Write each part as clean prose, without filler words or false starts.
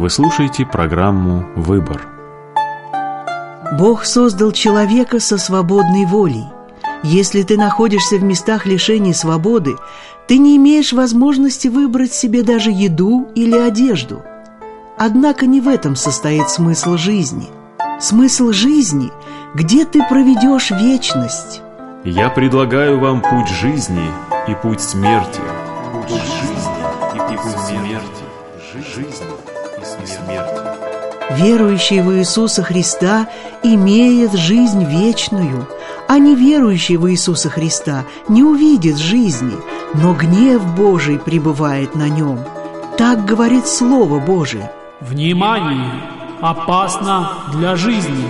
Вы слушаете программу «Выбор». Бог создал человека со свободной волей. Если ты находишься в местах лишения свободы, ты не имеешь возможности выбрать себе даже еду или одежду. Однако не в этом состоит смысл жизни. Смысл жизни – где ты проведешь вечность. Я предлагаю вам путь жизни и путь смерти. Путь жизни и путь смерти. Жизнь и смерть. Верующий в Иисуса Христа имеет жизнь вечную, а неверующий в Иисуса Христа не увидит жизни, но гнев Божий пребывает на нем. Так говорит Слово Божие. Внимание! Опасно для жизни!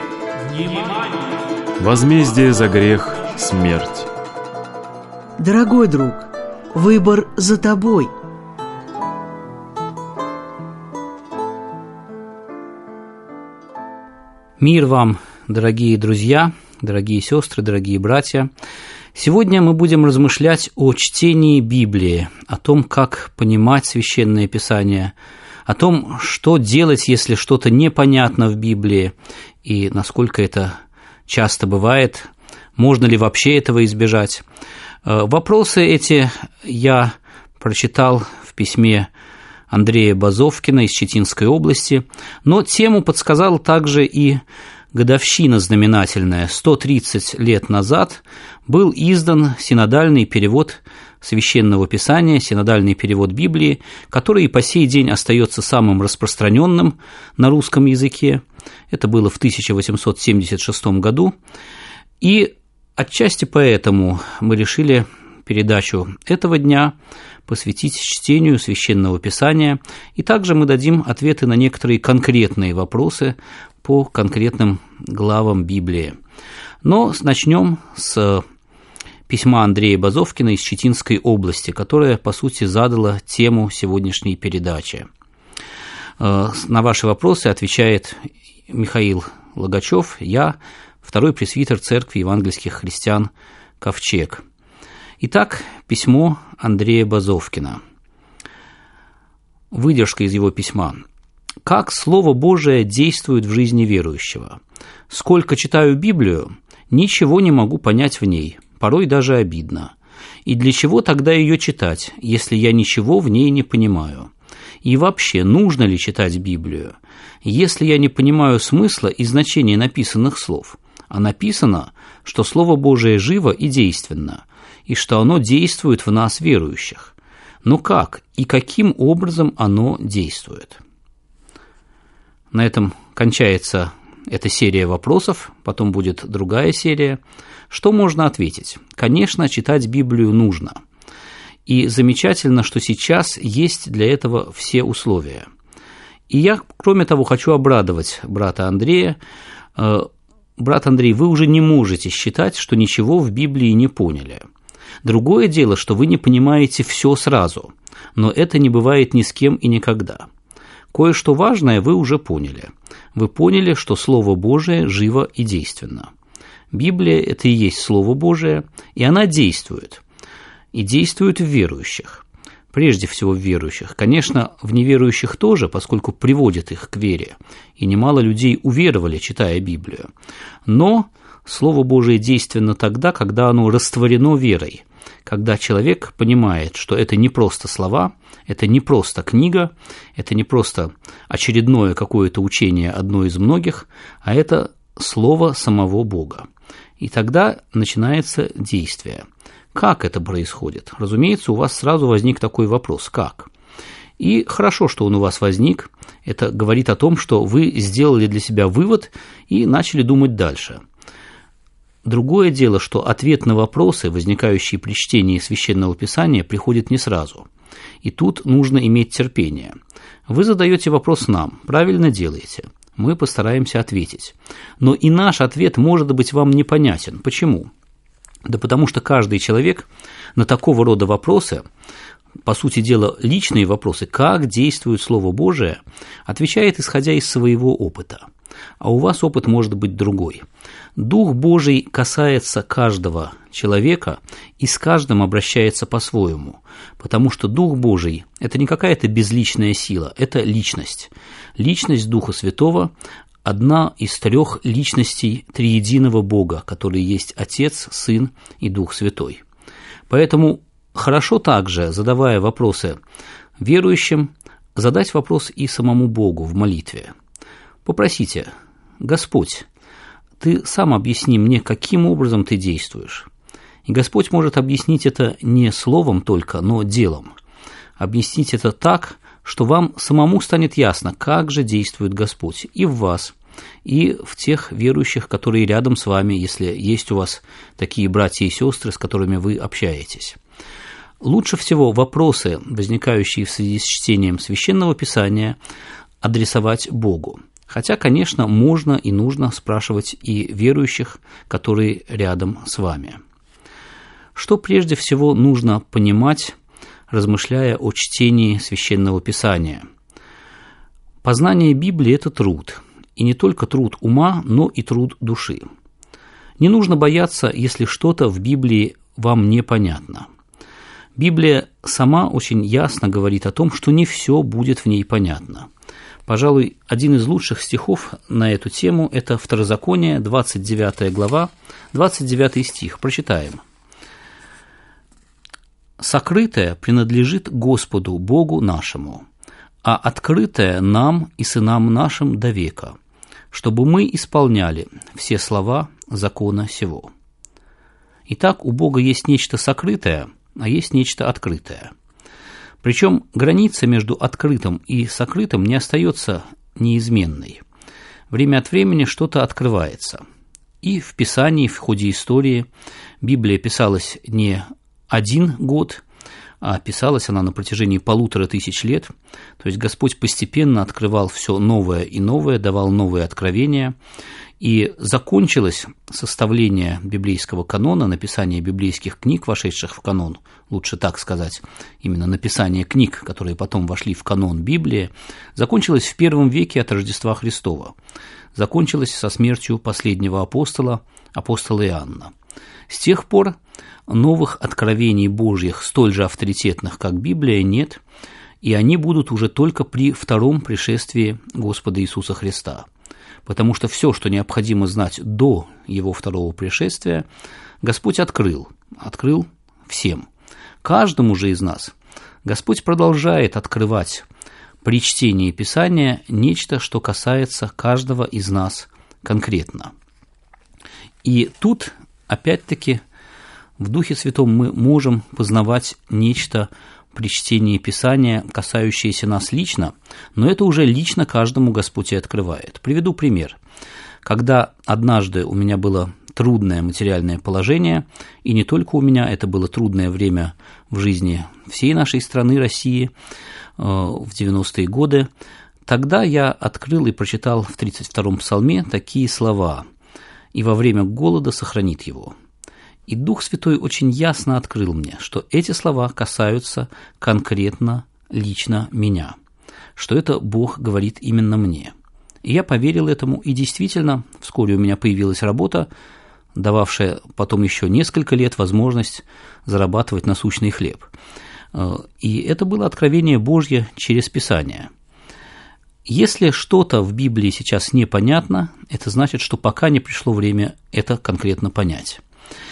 Возмездие за грех – смерть. Дорогой друг, выбор за тобой. Мир вам, дорогие друзья, дорогие сестры, дорогие братья. Сегодня мы будем размышлять о чтении Библии, о том, как понимать Священное Писание, о том, что делать, если что-то непонятно в Библии, и насколько это часто бывает, можно ли вообще этого избежать. Вопросы эти я прочитал в письме Андрея Базовкина из Читинской области, но тему подсказала также и годовщина знаменательная. 130 лет назад был издан синодальный перевод Священного Писания, синодальный перевод Библии, который и по сей день остается самым распространенным на русском языке. Это было в 1876 году. И отчасти поэтому мы решили передачу этого дня посвятить чтению Священного Писания, и также мы дадим ответы на некоторые конкретные вопросы по конкретным главам Библии. Но начнем с письма Андрея Базовкина из Читинской области, которое, по сути, задало тему сегодняшней передачи. На ваши вопросы отвечает Михаил Логачев, я, второй пресвитер Церкви евангельских христиан «Ковчег». Итак, письмо Андрея Базовкина. Выдержка из его письма. «Как Слово Божие действует в жизни верующего? Сколько читаю Библию, ничего не могу понять в ней, порой даже обидно. И для чего тогда ее читать, если я ничего в ней не понимаю? И вообще, нужно ли читать Библию, если я не понимаю смысла и значения написанных слов? А написано, что Слово Божие живо и действенно, и что оно действует в нас, верующих. Но как и каким образом оно действует?» На этом кончается эта серия вопросов, потом будет другая серия. Что можно ответить? Конечно, читать Библию нужно. И замечательно, что сейчас есть для этого все условия. И я, кроме того, хочу обрадовать брата Андрея. Брат Андрей, вы уже не можете считать, что ничего в Библии не поняли. Другое дело, что вы не понимаете все сразу, но это не бывает ни с кем и никогда. Кое-что важное вы уже поняли. Вы поняли, что Слово Божие живо и действенно. Библия – это и есть Слово Божие, и она действует. И действует в верующих. Прежде всего в верующих. Конечно, в неверующих тоже, поскольку приводит их к вере. И немало людей уверовали, читая Библию. Но Слово Божие действенно тогда, когда оно растворено верой. Когда человек понимает, что это не просто слова, это не просто книга, это не просто очередное какое-то учение, одно из многих, а это слово самого Бога. И тогда начинается действие. Как это происходит? Разумеется, у вас сразу возник такой вопрос: как? И хорошо, что он у вас возник. Это говорит о том, что вы сделали для себя вывод и начали думать дальше. Другое дело, что ответ на вопросы, возникающие при чтении Священного Писания, приходит не сразу. И тут нужно иметь терпение. Вы задаете вопрос нам, правильно делаете. Мы постараемся ответить. Но и наш ответ может быть вам непонятен. Почему? Да потому что каждый человек на такого рода вопросы, по сути дела личные вопросы, как действует Слово Божие, отвечает исходя из своего опыта. а у вас опыт может быть другой. Дух Божий касается каждого человека и с каждым обращается по-своему, потому что Дух Божий – это не какая-то безличная сила, это личность. Личность Духа Святого – одна из 3 личностей триединого Бога, который есть Отец, Сын и Дух Святой. Поэтому хорошо также, задавая вопросы верующим, задать вопрос и самому Богу в молитве. Попросите: «Господь, Ты сам объясни мне, каким образом Ты действуешь». И Господь может объяснить это не словом только, но делом. Объяснить это так, что вам самому станет ясно, как же действует Господь и в вас, и в тех верующих, которые рядом с вами, если есть у вас такие братья и сестры, с которыми вы общаетесь. Лучше всего вопросы, возникающие в связи с чтением Священного Писания, адресовать Богу. Хотя, конечно, можно и нужно спрашивать и верующих, которые рядом с вами. Что прежде всего нужно понимать, размышляя о чтении Священного Писания? Познание Библии – это труд, и не только труд ума, но и труд души. Не нужно бояться, если что-то в Библии вам непонятно. Библия сама очень ясно говорит о том, что не все будет в ней понятно. Пожалуй, один из лучших стихов на эту тему – это Второзаконие, 29 глава, 29 стих. Прочитаем. «Сокрытое принадлежит Господу Богу нашему, а открытое нам и сынам нашим до века, чтобы мы исполняли все слова закона сего». Итак, у Бога есть нечто сокрытое, а есть нечто открытое. Причем граница между открытым и сокрытым не остается неизменной. Время от времени что-то открывается. И в Писании, в ходе истории, Библия писалась не 1 год, а писалась она на протяжении 1500 лет. То есть Господь постепенно открывал все новое и новое, давал новые откровения. И закончилось составление библейского канона, написание библейских книг, вошедших в канон, лучше так сказать, именно написание книг, которые потом вошли в канон Библии, закончилось в I веке от Рождества Христова. Закончилось со смертью последнего апостола, апостола Иоанна. С тех пор новых откровений Божьих, столь же авторитетных, как Библия, нет, и они будут уже только при втором пришествии Господа Иисуса Христа. Потому что все, что необходимо знать до Его второго пришествия, Господь открыл всем. Каждому же из нас Господь продолжает открывать при чтении Писания нечто, что касается каждого из нас конкретно. И тут, опять-таки, в Духе Святом мы можем познавать нечто при чтении Писания, касающееся нас лично, но это уже лично каждому Господь и открывает. Приведу пример. Когда однажды у меня было трудное материальное положение, и не только у меня, это было трудное время в жизни всей нашей страны, России, в 90-е годы, тогда я открыл и прочитал в 32-м псалме такие слова: «И во время голода сохранит его». И Дух Святой очень ясно открыл мне, что эти слова касаются конкретно, лично меня, что это Бог говорит именно мне. И я поверил этому, и действительно, вскоре у меня появилась работа, дававшая потом еще несколько лет возможность зарабатывать насущный хлеб. И это было откровение Божье через Писание. Если что-то в Библии сейчас непонятно, это значит, что пока не пришло время это конкретно понять.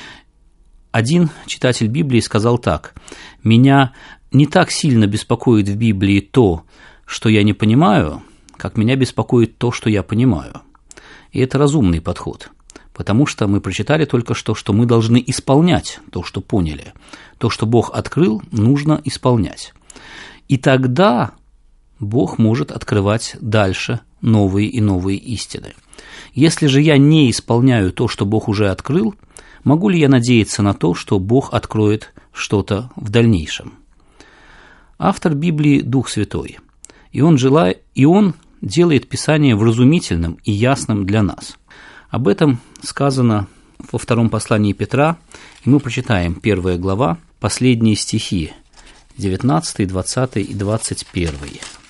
Один читатель Библии сказал так: «Меня не так сильно беспокоит в Библии то, что я не понимаю, как меня беспокоит то, что я понимаю». И это разумный подход, потому что мы прочитали только что мы должны исполнять то, что поняли. То, что Бог открыл, нужно исполнять. И тогда Бог может открывать дальше новые и новые истины. Если же я не исполняю то, что Бог уже открыл, могу ли я надеяться на то, что Бог откроет что-то в дальнейшем? Автор Библии – Дух Святой, и он делает Писание вразумительным и ясным для нас. Об этом сказано во втором послании Петра, и мы прочитаем 1 глава, последние стихи, 19, 20 и 21.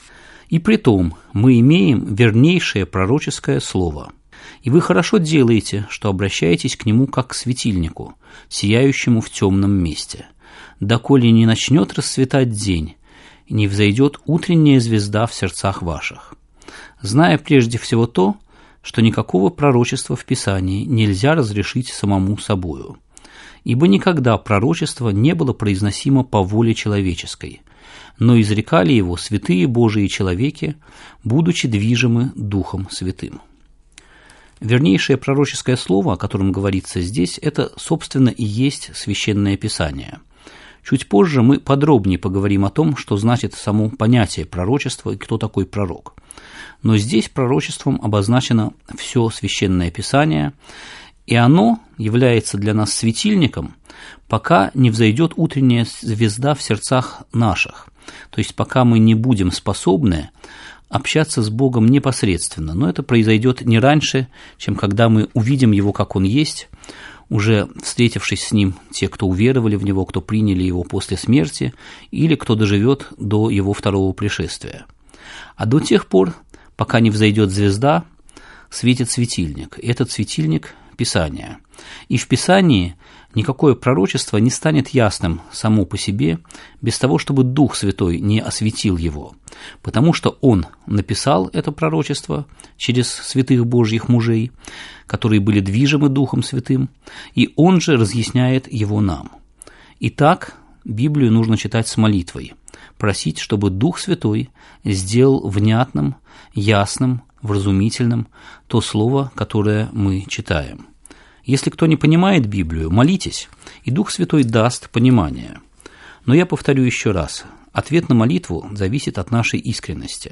И притом мы имеем вернейшее пророческое слово. И вы хорошо делаете, что обращаетесь к нему как к светильнику, сияющему в темном месте, доколе не начнет расцветать день, и не взойдет утренняя звезда в сердцах ваших, зная прежде всего то, что никакого пророчества в Писании нельзя разрешить самому собою, ибо никогда пророчество не было произносимо по воле человеческой, но изрекали его святые Божии человеки, будучи движимы Духом Святым. Вернейшее пророческое слово, о котором говорится здесь, это, собственно, и есть Священное Писание. Чуть позже мы подробнее поговорим о том, что значит само понятие пророчества и кто такой пророк. Но здесь пророчеством обозначено все Священное Писание, и оно является для нас светильником, пока не взойдет утренняя звезда в сердцах наших, то есть пока мы не будем способны общаться с Богом непосредственно, но это произойдет не раньше, чем когда мы увидим Его, как Он есть, уже встретившись с Ним, те, кто уверовали в Него, кто приняли Его после смерти, или кто доживет до Его второго пришествия. А до тех пор, пока не взойдет звезда, светит светильник, и этот светильник – Писание. И в Писании никакое пророчество не станет ясным само по себе, без того, чтобы Дух Святой не осветил его, потому что Он написал это пророчество через святых Божьих мужей, которые были движимы Духом Святым, и Он же разъясняет его нам. Итак, Библию нужно читать с молитвой, просить, чтобы Дух Святой сделал внятным, ясным, вразумительным то слово, которое мы читаем. Если кто не понимает Библию, молитесь, и Дух Святой даст понимание. Но я повторю еще раз, ответ на молитву зависит от нашей искренности.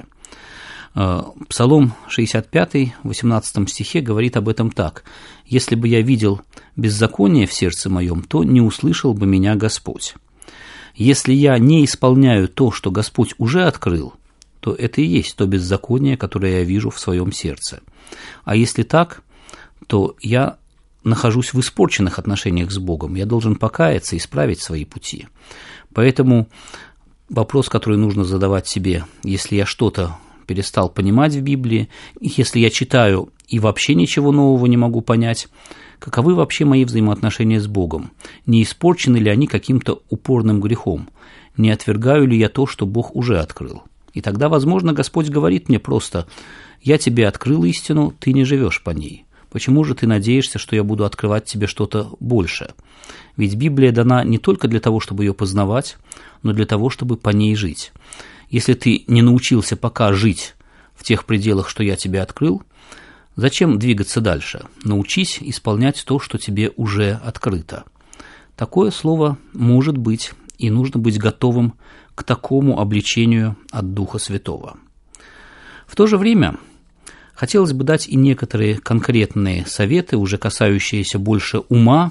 Псалом 65, 18 стихе говорит об этом так: «Если бы я видел беззаконие в сердце моем, то не услышал бы меня Господь. Если я не исполняю то, что Господь уже открыл, то это и есть то беззаконие, которое я вижу в своем сердце. А если так, то я нахожусь в испорченных отношениях с Богом, я должен покаяться и исправить свои пути». Поэтому вопрос, который нужно задавать себе, если я что-то перестал понимать в Библии, если я читаю и вообще ничего нового не могу понять, каковы вообще мои взаимоотношения с Богом? Не испорчены ли они каким-то упорным грехом? Не отвергаю ли я то, что Бог уже открыл? И тогда, возможно, Господь говорит мне просто: «Я тебе открыл истину, ты не живешь по ней. Почему же ты надеешься, что я буду открывать тебе что-то большее? Ведь Библия дана не только для того, чтобы ее познавать, но для того, чтобы по ней жить. Если ты не научился пока жить в тех пределах, что я тебе открыл, зачем двигаться дальше? Научись исполнять то, что тебе уже открыто». Такое слово может быть, и нужно быть готовым к такому обличению от Духа Святого. В то же время хотелось бы дать и некоторые конкретные советы, уже касающиеся больше ума,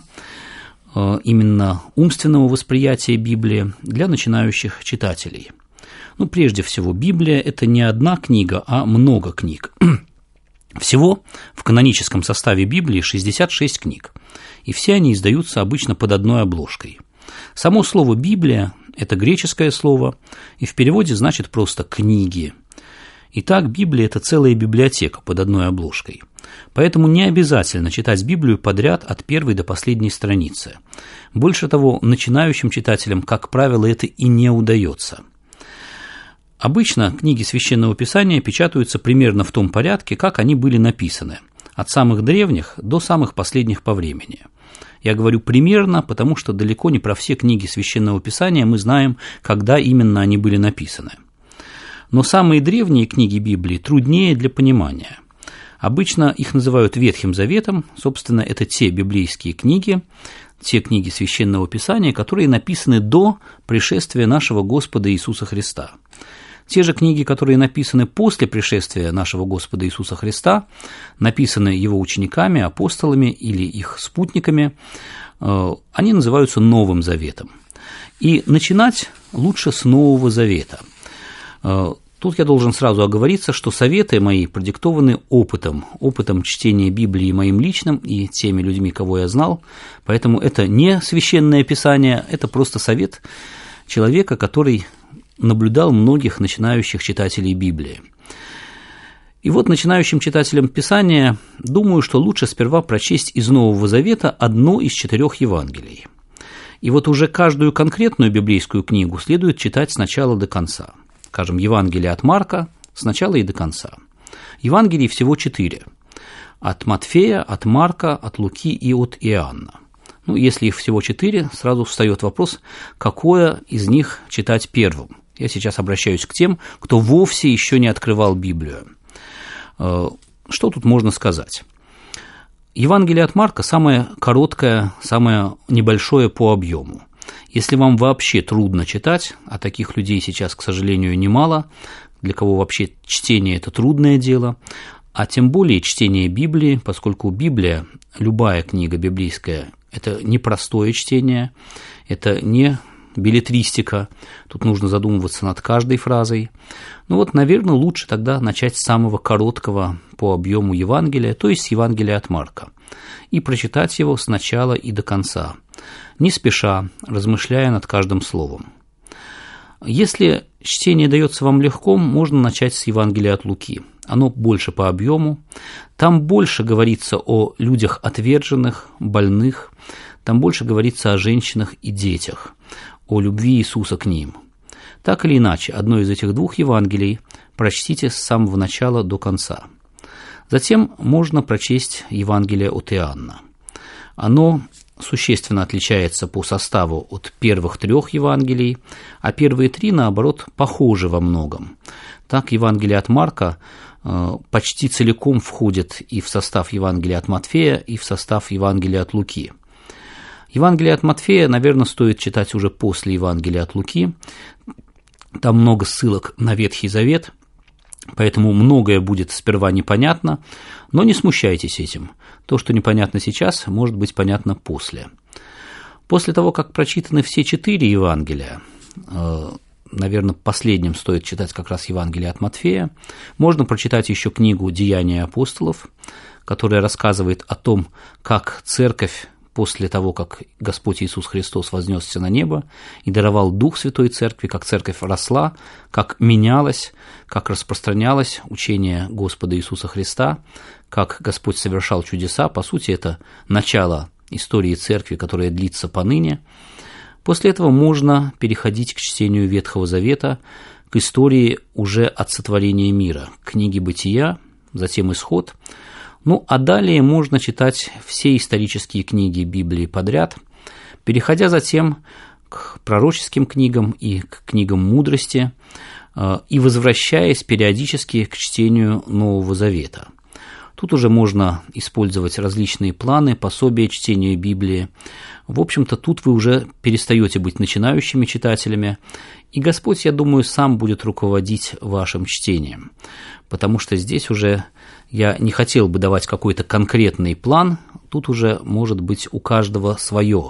именно умственного восприятия Библии для начинающих читателей. Прежде всего, Библия – это не одна книга, а много книг. Всего в каноническом составе Библии 66 книг, и все они издаются обычно под одной обложкой. Само слово «Библия» – это греческое слово, и в переводе значит просто «книги». Итак, Библия – это целая библиотека под одной обложкой. Поэтому не обязательно читать Библию подряд от первой до последней страницы. Больше того, начинающим читателям, как правило, это и не удается. Обычно книги Священного Писания печатаются примерно в том порядке, как они были написаны, от самых древних до самых последних по времени. Я говорю примерно, потому что далеко не про все книги Священного Писания мы знаем, когда именно они были написаны. Но самые древние книги Библии труднее для понимания. Обычно их называют Ветхим Заветом, собственно, это те библейские книги, те книги Священного Писания, которые написаны до пришествия нашего Господа Иисуса Христа. Те же книги, которые написаны после пришествия нашего Господа Иисуса Христа, написаны Его учениками, апостолами или их спутниками, они называются Новым Заветом. И начинать лучше с Нового Завета. Тут я должен сразу оговориться, что советы мои продиктованы опытом чтения Библии моим личным и теми людьми, кого я знал, поэтому это не Священное Писание, это просто совет человека, который наблюдал многих начинающих читателей Библии. И вот начинающим читателям Писания думаю, что лучше сперва прочесть из Нового Завета одно из 4 Евангелий. И вот уже каждую конкретную библейскую книгу следует читать с начала до конца. Скажем, Евангелие от Марка с начала и до конца. Евангелий всего 4. От Матфея, от Марка, от Луки и от Иоанна. Если их всего 4, сразу встает вопрос, какое из них читать первым. Я сейчас обращаюсь к тем, кто вовсе еще не открывал Библию. Что тут можно сказать? Евангелие от Марка самое короткое, самое небольшое по объему. Если вам вообще трудно читать, а таких людей сейчас, к сожалению, немало, для кого вообще чтение – это трудное дело, а тем более чтение Библии, поскольку Библия, любая книга библейская – это непростое чтение, это не беллетристика, тут нужно задумываться над каждой фразой. Наверное, лучше тогда начать с самого короткого по объему Евангелия, то есть с Евангелия от Марка, и прочитать его с начала и до конца, не спеша, размышляя над каждым словом. Если чтение дается вам легко, можно начать с Евангелия от Луки. Оно больше по объему, там больше говорится о людях отверженных, больных, там больше говорится о женщинах и детях, о любви Иисуса к ним. Так или иначе, одно из этих 2 Евангелий прочтите с самого начала до конца. Затем можно прочесть Евангелие от Иоанна. Оно существенно отличается по составу от первых 3 Евангелий, а первые 3, наоборот, похожи во многом. Так, Евангелие от Марка почти целиком входит и в состав Евангелия от Матфея, и в состав Евангелия от Луки. Евангелие от Матфея, наверное, стоит читать уже после Евангелия от Луки. Там много ссылок на Ветхий Завет, поэтому многое будет сперва непонятно, но не смущайтесь этим. То, что непонятно сейчас, может быть понятно после. После того, как прочитаны все 4 Евангелия, наверное, последним стоит читать как раз Евангелие от Матфея, можно прочитать еще книгу «Деяния апостолов», которая рассказывает о том, как церковь после того, как Господь Иисус Христос вознесся на небо и даровал Дух Святой Церкви, как церковь росла, как менялась, как распространялось учение Господа Иисуса Христа, как Господь совершал чудеса. По сути, это начало истории церкви, которая длится поныне. После этого можно переходить к чтению Ветхого Завета, к истории уже от сотворения мира, к книге Бытия, затем Исход. А далее можно читать все исторические книги Библии подряд, переходя затем к пророческим книгам и к книгам мудрости, и возвращаясь периодически к чтению Нового Завета. Тут уже можно использовать различные планы, пособия чтения Библии. В общем-то, тут вы уже перестаете быть начинающими читателями, и Господь, я думаю, сам будет руководить вашим чтением, потому что здесь уже я не хотел бы давать какой-то конкретный план, тут уже может быть у каждого свое,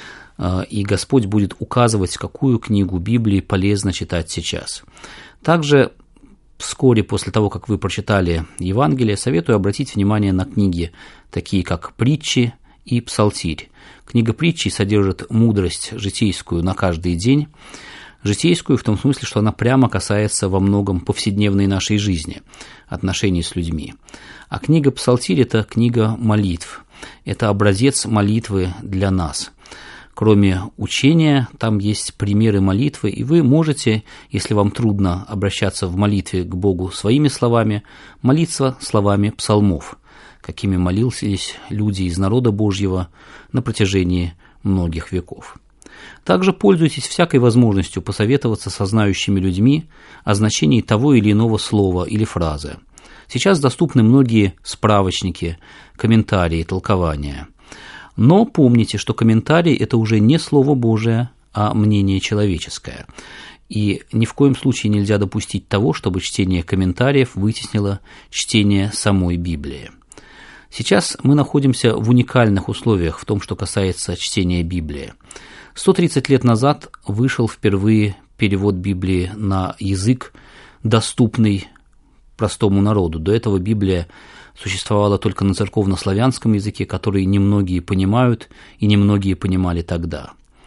и Господь будет указывать, какую книгу Библии полезно читать сейчас. Также вскоре после того, как вы прочитали Евангелие, советую обратить внимание на книги, такие как «Притчи» и «Псалтирь». Книга «Притчи» содержит мудрость житейскую на каждый день, житейскую в том смысле, что она прямо касается во многом повседневной нашей жизни, отношений с людьми. А книга «Псалтирь» – это книга молитв, это образец молитвы для нас. Кроме учения, там есть примеры молитвы, и вы можете, если вам трудно обращаться в молитве к Богу своими словами, молиться словами псалмов, какими молились люди из народа Божьего на протяжении многих веков. Также пользуйтесь всякой возможностью посоветоваться со знающими людьми о значении того или иного слова или фразы. Сейчас доступны многие справочники, комментарии, толкования. Но помните, что комментарий – это уже не Слово Божие, а мнение человеческое. И ни в коем случае нельзя допустить того, чтобы чтение комментариев вытеснило чтение самой Библии. Сейчас мы находимся в уникальных условиях в том, что касается чтения Библии. 130 лет назад вышел впервые перевод Библии на язык, доступный простому народу. До этого Библия существовала только на церковно-славянском языке, который немногие понимают и немногие понимали тогда.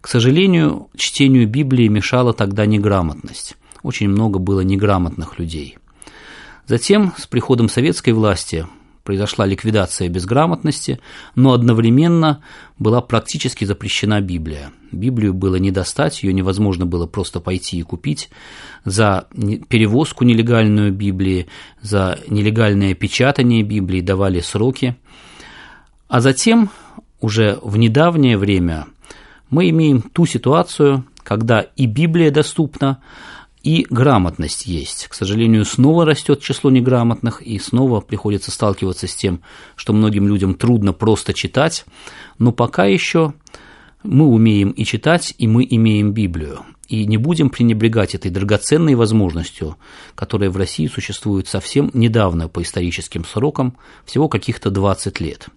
К сожалению, чтению Библии мешала тогда неграмотность. Очень много было неграмотных людей. Затем, с приходом советской власти, произошла ликвидация безграмотности, но одновременно была практически запрещена Библия. Библию было не достать, ее невозможно было просто пойти и купить. За перевозку нелегальную Библии, за нелегальное печатание Библии давали сроки. А затем, уже в недавнее время, мы имеем ту ситуацию, когда и Библия доступна, и грамотность есть. К сожалению, снова растет число неграмотных, и снова приходится сталкиваться с тем, что многим людям трудно просто читать, но пока еще мы умеем и читать, и мы имеем Библию. И не будем пренебрегать этой драгоценной возможностью, которая в России существует совсем недавно по историческим срокам, всего каких-то 20 лет.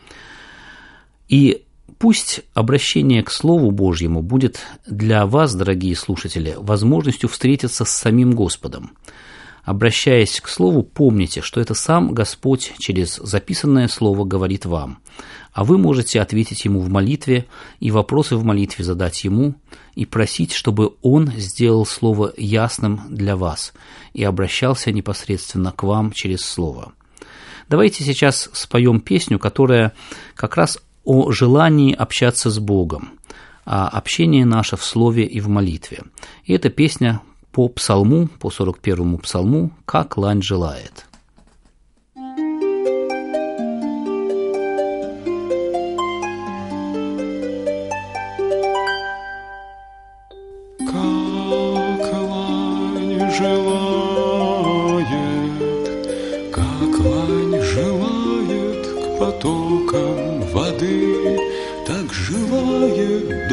И пусть обращение к Слову Божьему будет для вас, дорогие слушатели, возможностью встретиться с самим Господом. Обращаясь к Слову, помните, что это сам Господь через записанное Слово говорит вам, а вы можете ответить Ему в молитве и вопросы в молитве задать Ему и просить, чтобы Он сделал Слово ясным для вас и обращался непосредственно к вам через Слово. Давайте сейчас споем песню, которая как раз о желании общаться с Богом, а общение наше в слове и в молитве. И эта песня по псалму, по 41-му псалму «Как лань желает». Как лань желает, как лань желает к потокам воды, так желает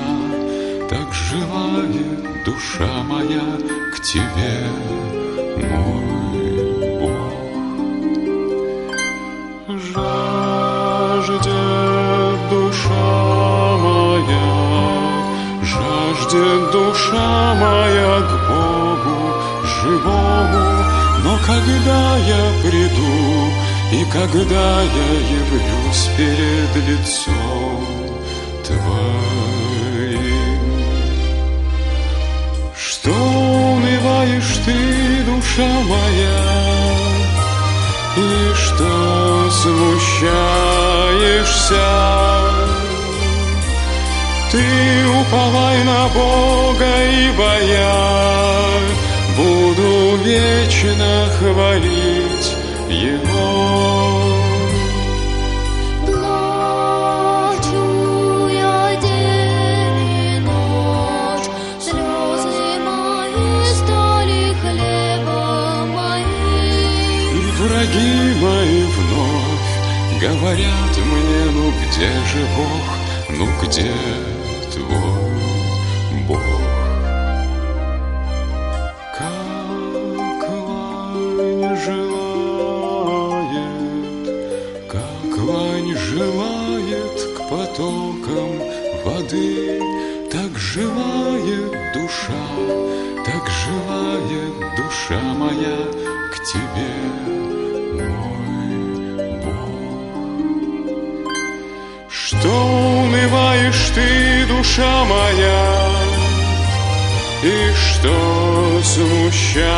душа моя к тебе, мой Бог. Жаждет душа моя к Богу живому, но когда я приду и когда я явлюсь перед лицом Твоим, что унываешь ты, душа моя, и что смущаешься? Ты уповай на Бога, ибо я буду вечно хвалить Его. Плачу я день и ночь, слезы мои стали хлебом моим. И враги мои вновь говорят мне: ну где же Бог, ну где Твой Бог? Как лань желает к потокам воды, так желает душа моя к Тебе, мой Бог. Что унываешь ты, душа моя, и что смущаешься?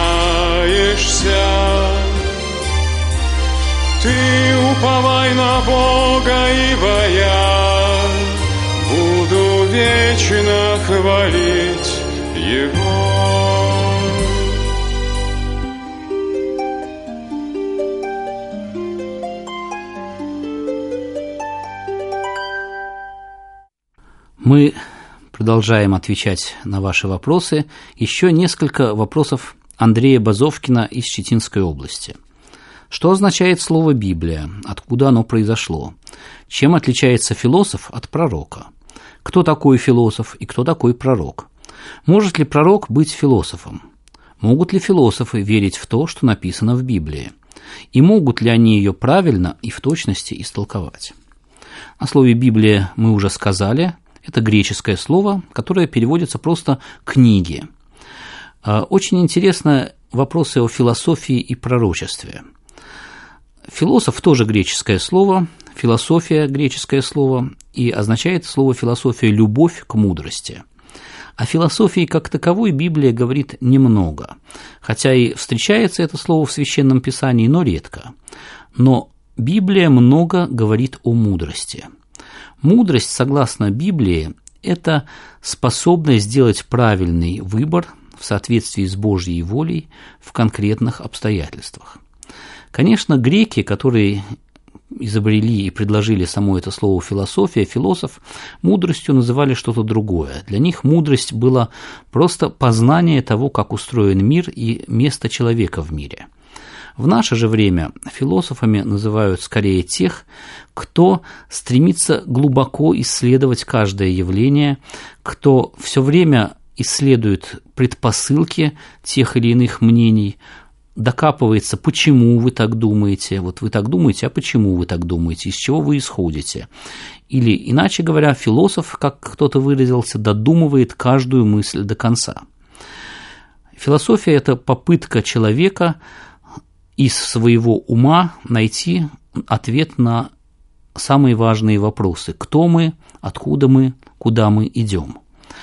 Ты уповай на Бога, ибо я буду вечно хвалить Его. Мы продолжаем отвечать на ваши вопросы. Еще несколько вопросов Андрея Базовкина из Читинской области. Что означает слово «Библия»? Откуда оно произошло? Чем отличается философ от пророка? Кто такой философ и кто такой пророк? Может ли пророк быть философом? Могут ли философы верить в то, что написано в Библии? И могут ли они ее правильно и в точности истолковать? О слове «Библия» мы уже сказали. Это греческое слово, которое переводится просто «книги». Очень интересны вопросы о философии и пророчестве. Философ тоже греческое слово, философия – греческое слово, и означает слово философия любовь к мудрости. О философии как таковой Библия говорит немного, хотя и встречается это слово в Священном Писании, но редко. Но Библия много говорит о мудрости. Мудрость, согласно Библии, это способность сделать правильный выбор в соответствии с Божьей волей в конкретных обстоятельствах. Конечно, греки, которые изобрели и предложили само это слово философия, философ, мудростью называли что-то другое. Для них мудрость была просто познание того, как устроен мир и место человека в мире. В наше же время философами называют скорее тех, кто стремится глубоко исследовать каждое явление, кто все время исследует предпосылки тех или иных мнений, докапывается, почему вы так думаете, вот вы так думаете, а почему вы так думаете, из чего вы исходите. Или, иначе говоря, философ, как кто-то выразился, додумывает каждую мысль до конца. Философия – это попытка человека из своего ума найти ответ на самые важные вопросы. Кто мы, откуда мы, куда мы идем.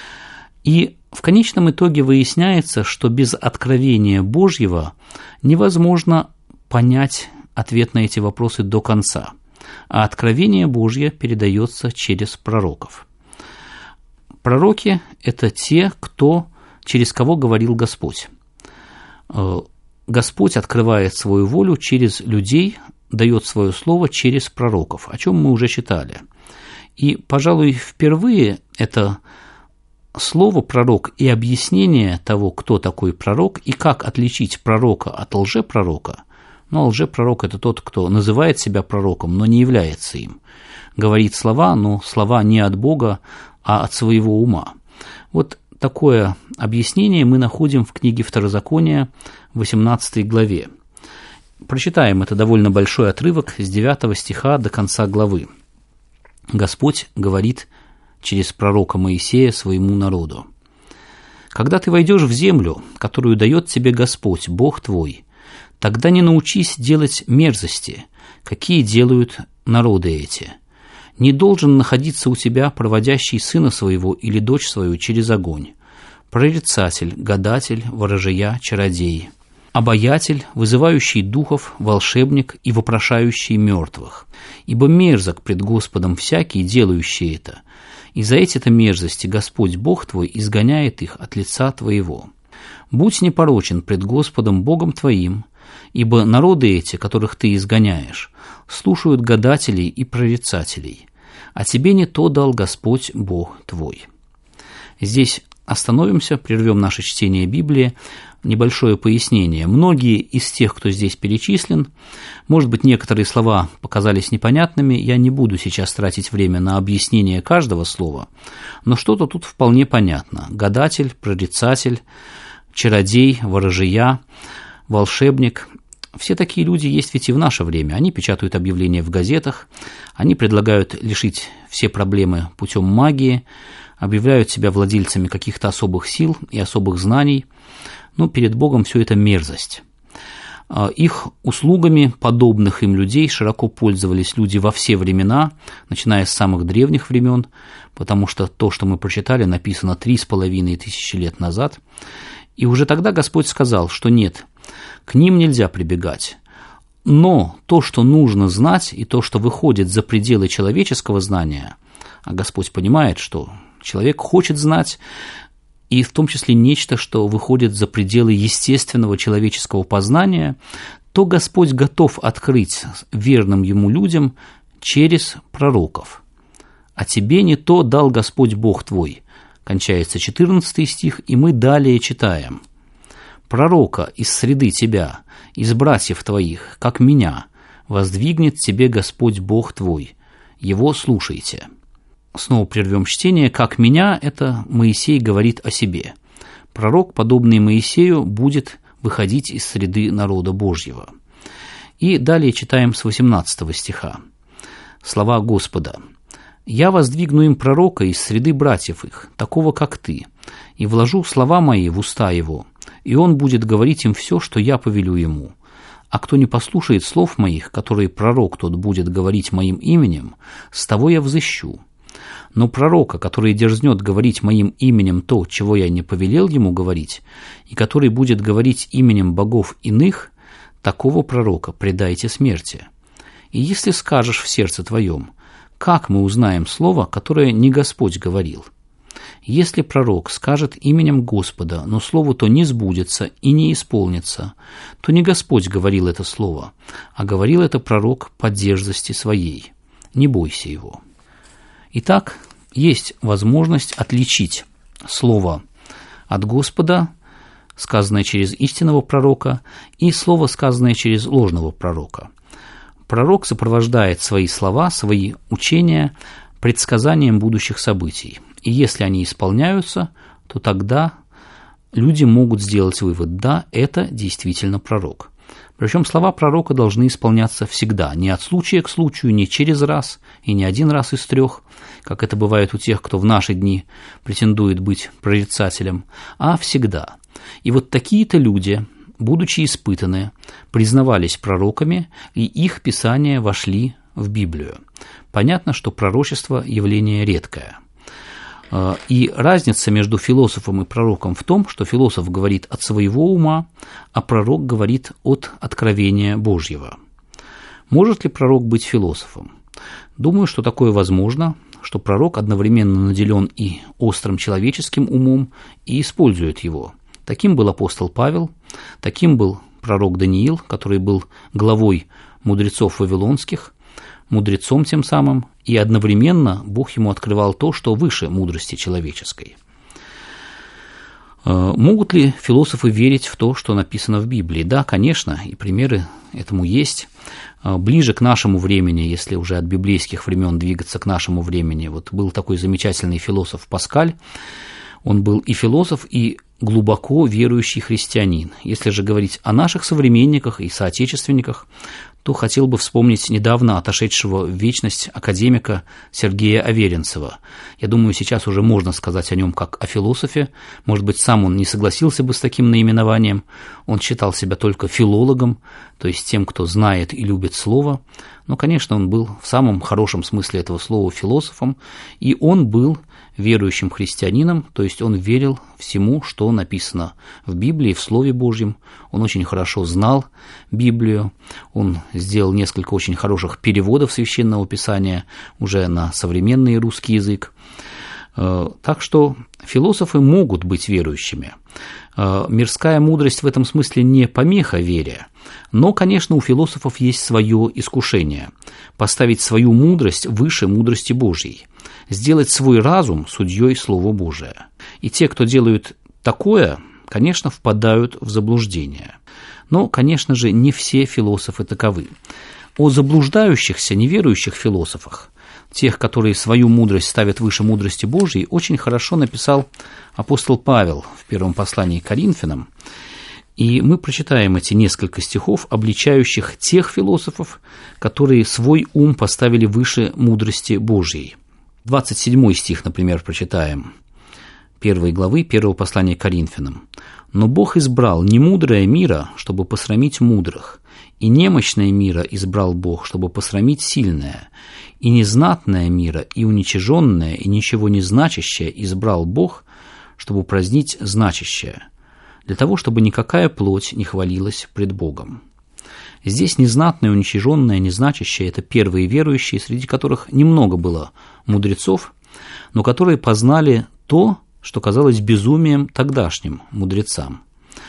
И в конечном итоге выясняется, что без откровения Божьего невозможно понять ответ на эти вопросы до конца, а откровение Божье передается через пророков. Пророки – это те, через кого говорил Господь. Господь открывает свою волю через людей, дает свое слово через пророков, о чем мы уже читали. И, пожалуй, впервые это слово «пророк» и объяснение того, кто такой пророк и как отличить пророка от лжепророка. Но лжепророк – это тот, кто называет себя пророком, но не является им. Говорит слова, но слова не от Бога, а от своего ума. Вот такое объяснение мы находим в книге Второзакония, 18 главе. Прочитаем это довольно большой отрывок с 9 стиха до конца главы. Господь говорит через пророка Моисея своему народу. «Когда ты войдешь в землю, которую дает тебе Господь, Бог твой, тогда не научись делать мерзости, какие делают народы эти. Не должен находиться у тебя проводящий сына своего или дочь свою через огонь, прорицатель, гадатель, ворожия, чародей, обаятель, вызывающий духов, волшебник и вопрошающий мертвых, ибо мерзок пред Господом всякий, делающий это, и за эти-то мерзости Господь Бог твой изгоняет их от лица твоего. Будь непорочен пред Господом Богом твоим, ибо народы эти, которых ты изгоняешь, слушают гадателей и прорицателей, а тебе не то дал Господь Бог твой». Здесь остановимся, прервем наше чтение Библии. Небольшое пояснение. Многие из тех, кто здесь перечислен, может быть, некоторые слова показались непонятными, я не буду сейчас тратить время на объяснение каждого слова, но что-то тут вполне понятно. Гадатель, прорицатель, чародей, ворожия, волшебник. Все такие люди есть ведь и в наше время. Они печатают объявления в газетах, они предлагают решить все проблемы путем магии, объявляют себя владельцами каких-то особых сил и особых знаний. Но перед Богом все это мерзость. Их услугами подобных им людей широко пользовались люди во все времена, начиная с самых древних времен, потому что то, что мы прочитали, написано 3500 лет назад. И уже тогда Господь сказал, что нет, к ним нельзя прибегать. Но то, что нужно знать, и то, что выходит за пределы человеческого знания, а Господь понимает, что человек хочет знать, и в том числе нечто, что выходит за пределы естественного человеческого познания, то Господь готов открыть верным Ему людям через пророков. «А тебе не то дал Господь Бог твой», кончается 14 стих, и мы далее читаем. «Пророка из среды тебя, из братьев твоих, как меня, воздвигнет тебе Господь Бог твой, его слушайте». Снова прервем чтение. «Как меня» – это Моисей говорит о себе. Пророк, подобный Моисею, будет выходить из среды народа Божьего. И далее читаем с 18 стиха. Слова Господа. «Я воздвигну им пророка из среды братьев их, такого, как ты, и вложу слова мои в уста его, и он будет говорить им все, что я повелю ему. А кто не послушает слов моих, которые пророк тот будет говорить моим именем, с того я взыщу. Но пророка, который дерзнет говорить моим именем то, чего я не повелел ему говорить, и который будет говорить именем богов иных, такого пророка предайте смерти. И если скажешь в сердце твоем, как мы узнаем слово, которое не Господь говорил? Если пророк скажет именем Господа, но слово то не сбудется и не исполнится, то не Господь говорил это слово, а говорил это пророк по дерзости своей. Не бойся его. Итак, есть возможность отличить слово от Господа, сказанное через истинного пророка, и слово, сказанное через ложного пророка. Пророк сопровождает свои слова, свои учения предсказанием будущих событий. И если они исполняются, то тогда люди могут сделать вывод: да, это действительно пророк. Причем слова пророка должны исполняться всегда, не от случая к случаю, не через раз и не один раз из 3, как это бывает у тех, кто в наши дни претендует быть прорицателем, а всегда. И вот такие-то люди, будучи испытаны, признавались пророками, и их писания вошли в Библию. Понятно, что пророчество – явление редкое. И разница между философом и пророком в том, что философ говорит от своего ума, а пророк говорит от откровения Божьего. Может ли пророк быть философом? Думаю, что такое возможно, что пророк одновременно наделен и острым человеческим умом, и использует его. Таким был апостол Павел, таким был пророк Даниил, который был главой мудрецов вавилонских, мудрецом тем самым, и одновременно Бог ему открывал то, что выше мудрости человеческой. Могут ли философы верить в то, что написано в Библии? Да, конечно, и примеры этому есть. Ближе к нашему времени, если уже от библейских времен двигаться к нашему времени, вот был такой замечательный философ Паскаль. Он был и философ, и глубоко верующий христианин. Если же говорить о наших современниках и соотечественниках, то хотел бы вспомнить недавно отошедшего в вечность академика Сергея Аверинцева. Я думаю, сейчас уже можно сказать о нем как о философе. Может быть, сам он не согласился бы с таким наименованием. Он считал себя только филологом, то есть тем, кто знает и любит слово. Но, конечно, он был в самом хорошем смысле этого слова философом, и он был верующим христианином, то есть он верил всему, что написано в Библии, в Слове Божьем. Он очень хорошо знал Библию, он сделал несколько очень хороших переводов Священного Писания уже на современный русский язык. Так что философы могут быть верующими. Мирская мудрость в этом смысле не помеха вере, но, конечно, у философов есть свое искушение – поставить свою мудрость выше мудрости Божьей, сделать свой разум судьей Слова Божия. И те, кто делают такое, конечно, впадают в заблуждение. Но, конечно же, не все философы таковы. О заблуждающихся, неверующих философах, тех, которые свою мудрость ставят выше мудрости Божьей, очень хорошо написал апостол Павел в первом послании к Коринфянам. И мы прочитаем эти несколько стихов, обличающих тех философов, которые свой ум поставили выше мудрости Божьей. 27 стих, например, прочитаем 1 главы 1 послания к Коринфянам. «Но Бог избрал немудрое мира, чтобы посрамить мудрых, и немощное мира избрал Бог, чтобы посрамить сильное, и незнатное мира, и уничиженное, и ничего не значащее избрал Бог, чтобы упразднить значащее, для того, чтобы никакая плоть не хвалилась пред Богом». Здесь незнатное, уничиженное, незначащее – это первые верующие, среди которых немного было мудрецов, но которые познали то, что казалось безумием тогдашним мудрецам.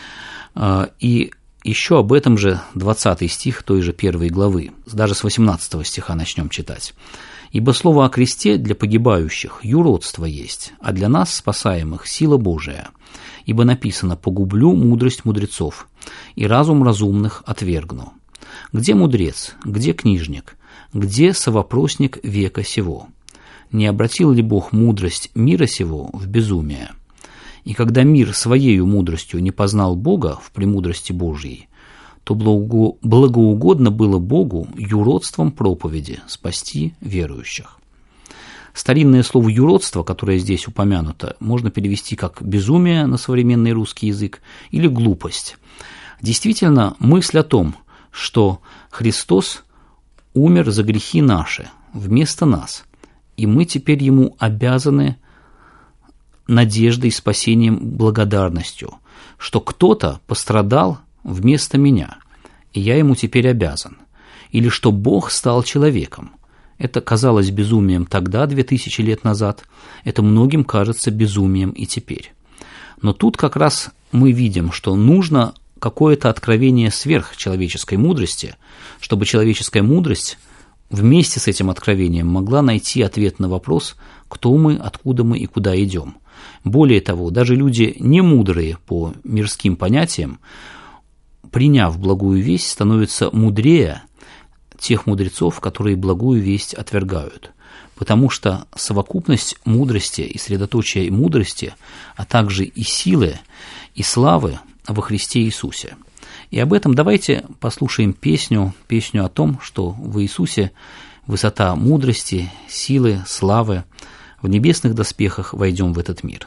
И еще об этом же 20 стих той же 1 главы, даже с 18 стиха начнем читать. «Ибо слово о кресте для погибающих юродство есть, а для нас, спасаемых, сила Божия. Ибо написано: погублю мудрость мудрецов, и разум разумных отвергну. Где мудрец, где книжник, где совопросник века сего? Не обратил ли Бог мудрость мира сего в безумие? И когда мир своею мудростью не познал Бога в премудрости Божьей, то благоугодно было Богу юродством проповеди спасти верующих». Старинное слово «юродство», которое здесь упомянуто, можно перевести как «безумие» на современный русский язык или «глупость». Действительно, мысль о том, что Христос умер за грехи наши вместо нас, и мы теперь Ему обязаны надеждой, спасением, благодарностью, что кто-то пострадал вместо меня, и я Ему теперь обязан, или что Бог стал человеком. Это казалось безумием тогда, 2000 лет назад, это многим кажется безумием и теперь. Но тут как раз мы видим, что нужно какое-то откровение сверхчеловеческой мудрости, чтобы человеческая мудрость вместе с этим откровением могла найти ответ на вопрос, кто мы, откуда мы и куда идем. Более того, даже люди не мудрые по мирским понятиям, приняв благую весть, становятся мудрее тех мудрецов, которые благую весть отвергают. Потому что совокупность мудрости и средоточие мудрости, а также и силы, и славы во Христе Иисусе. И об этом давайте послушаем песню о том, что в Иисусе высота мудрости, силы, славы. В небесных доспехах войдем в этот мир.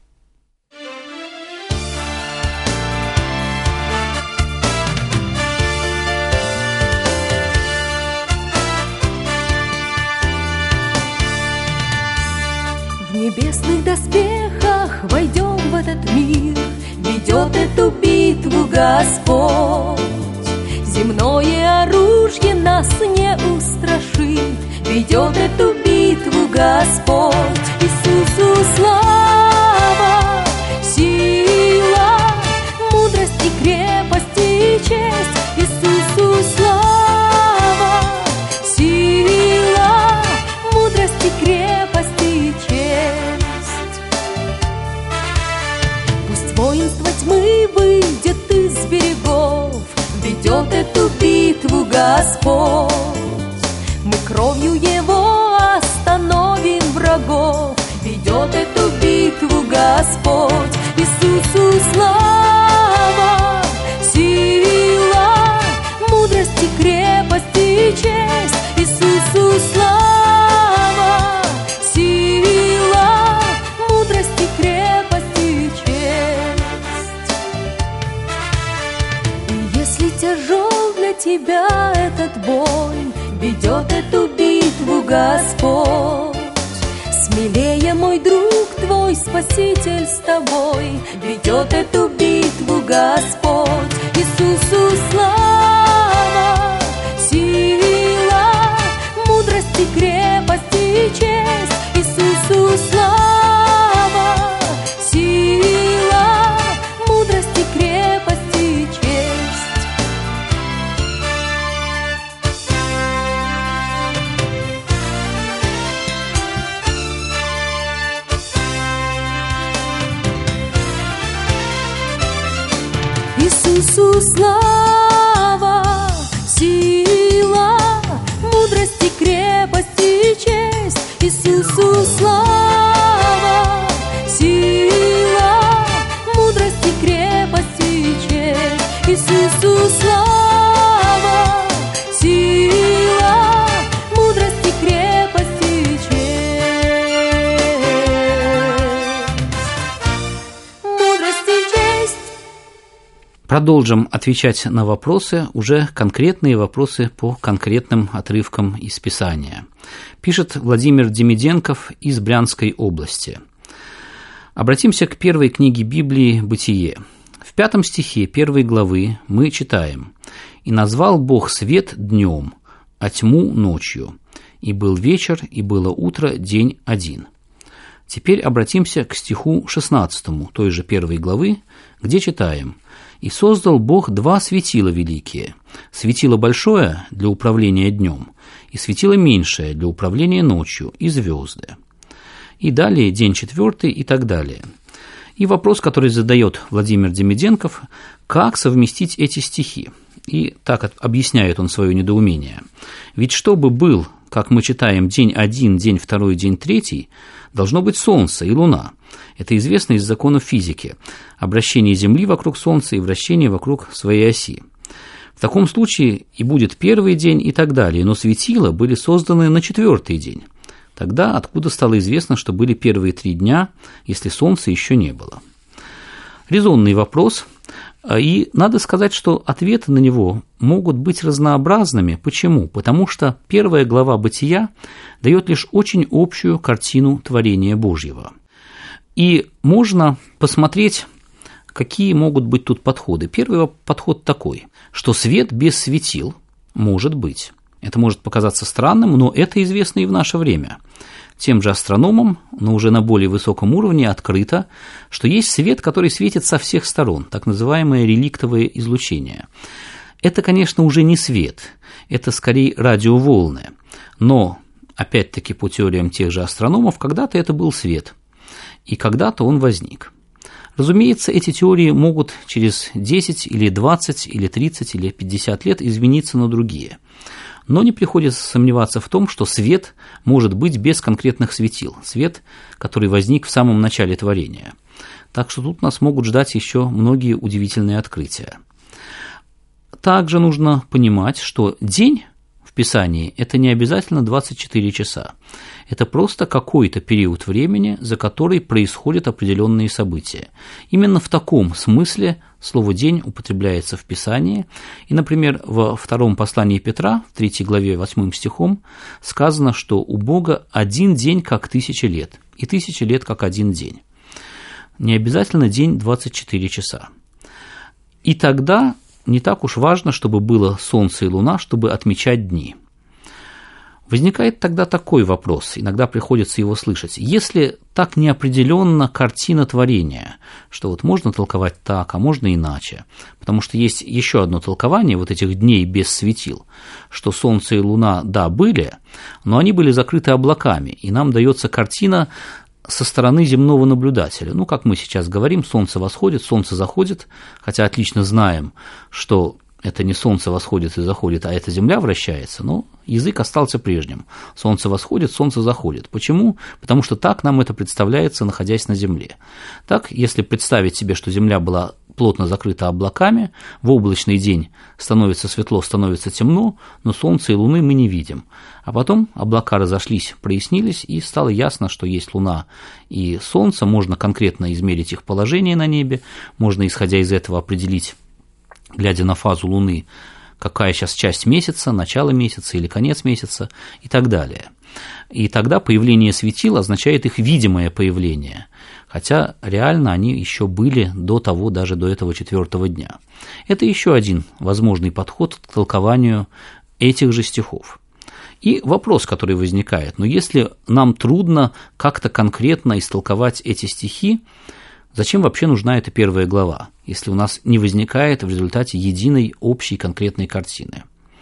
В небесных доспехах войдем в этот мир, ведет эту битву Господь. Земное оружие нас не устрашит, ведет эту битву Господь. Иисусу слава, сила, мудрость и крепость и честь. Иисусу слава, сила, мудрость и крепость и честь. Пусть воинство тьмы выйдет из берегов, ведет эту битву Господь. Мы кровью Его остановим врагов, ведет эту битву Господь. Иисусу слава, сила, мудрость и крепость и честь. Иисусу слава, сила, мудрость и крепость и честь. И если тяжел для тебя этот бой, ведет эту битву Господь. Смелее, мой друг, твой Спаситель с тобой, ведет эту битву Господь. Иисусу слава, сила, мудрость и крепость и честь. Иисусу слава, сила, мудрость и крепость и честь. Иисусу слава, сила, мудрость и крепость и честь. Иисусу слава, сила, мудрость и крепость и честь. Иисусу слава, сила, мудрость и крепость и честь. Мудрость и честь. Продолжим отвечать на вопросы, уже конкретные вопросы по конкретным отрывкам из Писания. Пишет Владимир Демиденков из Брянской области. Обратимся к первой книге Библии «Бытие». В 5 стихе 1 главы мы читаем: «И назвал Бог свет днем, а тьму ночью. И был вечер, и было утро, день один». Теперь обратимся к стиху 16 той же 1 главы, где читаем: «И создал Бог 2 светила великие, светило большое для управления днем, и светило меньшее для управления ночью, и звезды». И далее день 4 и так далее. И вопрос, который задает Владимир Демиденков: как совместить эти стихи? И так объясняет он свое недоумение. Ведь чтобы был, как мы читаем, день 1, день 2, день 3, должно быть Солнце и Луна. Это известно из законов физики. Обращение Земли вокруг Солнца и вращение вокруг своей оси. В таком случае и будет первый день и так далее, но светила были созданы на 4-й день. Тогда откуда стало известно, что были первые 3 дня, если Солнца еще не было? Резонный вопрос. И надо сказать, что ответы на него могут быть разнообразными. Почему? Потому что первая глава «Бытия» дает лишь очень общую картину творения Божьего. И можно посмотреть, какие могут быть тут подходы. Первый подход такой, что свет без светил может быть. Это может показаться странным, но это известно и в наше время. Тем же астрономам, но уже на более высоком уровне, открыто, что есть свет, который светит со всех сторон, так называемое реликтовое излучение. Это, конечно, уже не свет, это скорее радиоволны, но, опять-таки, по теориям тех же астрономов, когда-то это был свет, и когда-то он возник. Разумеется, эти теории могут через 10 или 20 или 30 или 50 лет измениться на другие. Но не приходится сомневаться в том, что свет может быть без конкретных светил, свет, который возник в самом начале творения. Так что тут нас могут ждать еще многие удивительные открытия. Также нужно понимать, что день в Писании – это не обязательно 24 часа. Это просто какой-то период времени, за который происходят определенные события. Именно в таком смысле слово «день» употребляется в Писании. И, например, во втором послании Петра, в 3 главе 8 стихом, сказано, что у Бога один день как 1000 лет, и 1000 лет как один день. Не обязательно день 24 часа. И тогда не так уж важно, чтобы было солнце и луна, чтобы отмечать дни. Возникает тогда такой вопрос, иногда приходится его слышать. Если так неопределенна картина творения, что вот можно толковать так, а можно иначе, потому что есть еще одно толкование вот этих дней без светил, что солнце и луна, да, были, но они были закрыты облаками, и нам дается картина со стороны земного наблюдателя. Ну, как мы сейчас говорим, солнце восходит, солнце заходит, хотя отлично знаем, что это не солнце восходит и заходит, а это земля вращается, но язык остался прежним. Солнце восходит, солнце заходит. Почему? Потому что так нам это представляется, находясь на земле. Так, если представить себе, что земля была плотно закрыта облаками, в облачный день становится светло, становится темно, но солнца и луны мы не видим. А потом облака разошлись, прояснились, и стало ясно, что есть луна и солнце, можно конкретно измерить их положение на небе, можно, исходя из этого, определить, глядя на фазу Луны, какая сейчас часть месяца, начало месяца или конец месяца и так далее. И тогда появление светил означает их видимое появление, хотя реально они еще были до того, даже до этого 4-го дня. Это еще один возможный подход к толкованию этих же стихов. И вопрос, который возникает, но если нам трудно как-то конкретно истолковать эти стихи, зачем вообще нужна эта первая глава, если у нас не возникает в результате единой общей конкретной картины?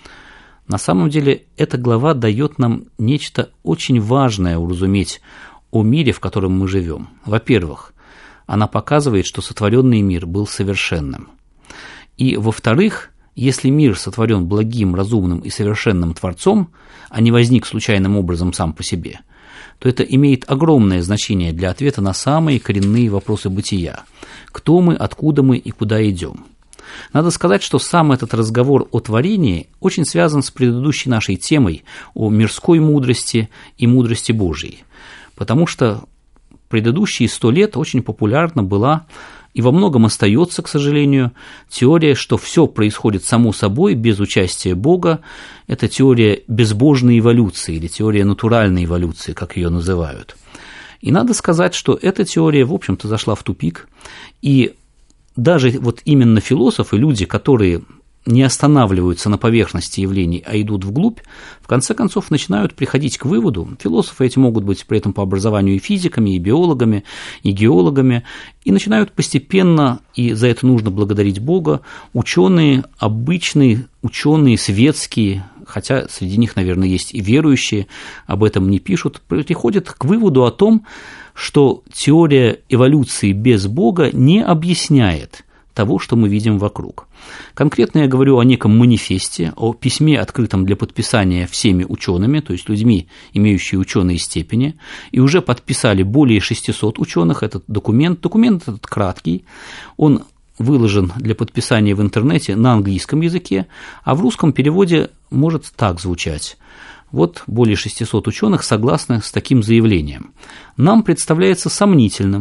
На самом деле, эта глава дает нам нечто очень важное уразуметь о мире, в котором мы живем. Во-первых, она показывает, что сотворенный мир был совершенным. И, во-вторых, если мир сотворен благим, разумным и совершенным Творцом, а не возник случайным образом сам по себе, то это имеет огромное значение для ответа на самые коренные вопросы бытия. Кто мы, откуда мы и куда идем? Надо сказать, что сам этот разговор о творении очень связан с предыдущей нашей темой о мирской мудрости и мудрости Божьей, потому что предыдущие 100 лет очень популярна была и во многом остается, к сожалению, теория, что все происходит само собой, без участия Бога. Это теория безбожной эволюции или теория натуральной эволюции, как ее называют. И надо сказать, что эта теория, в общем-то, зашла в тупик. И даже вот именно философы, люди, которые не останавливаются на поверхности явлений, а идут вглубь, в конце концов начинают приходить к выводу, философы эти могут быть при этом по образованию и физиками, и биологами, и геологами, и начинают постепенно, и за это нужно благодарить Бога, ученые, обычные ученые, светские, хотя среди них, наверное, есть и верующие, об этом не пишут, приходят к выводу о том, что теория эволюции без Бога не объясняет того, что мы видим вокруг. Конкретно я говорю о неком манифесте, о письме, открытом для подписания всеми учеными, то есть людьми, имеющими ученые степени, и уже подписали более 600 ученых этот документ. Документ этот краткий, он выложен для подписания в интернете на английском языке, а в русском переводе может так звучать. Вот более 600 ученых согласны с таким заявлением. Нам представляется сомнительным,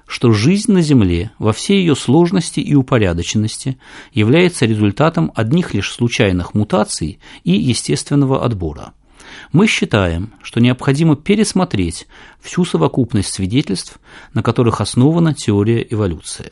что жизнь на Земле во всей ее сложности и упорядоченности является результатом одних лишь случайных мутаций и естественного отбора. Мы считаем, что необходимо пересмотреть всю совокупность свидетельств, на которых основана теория эволюции.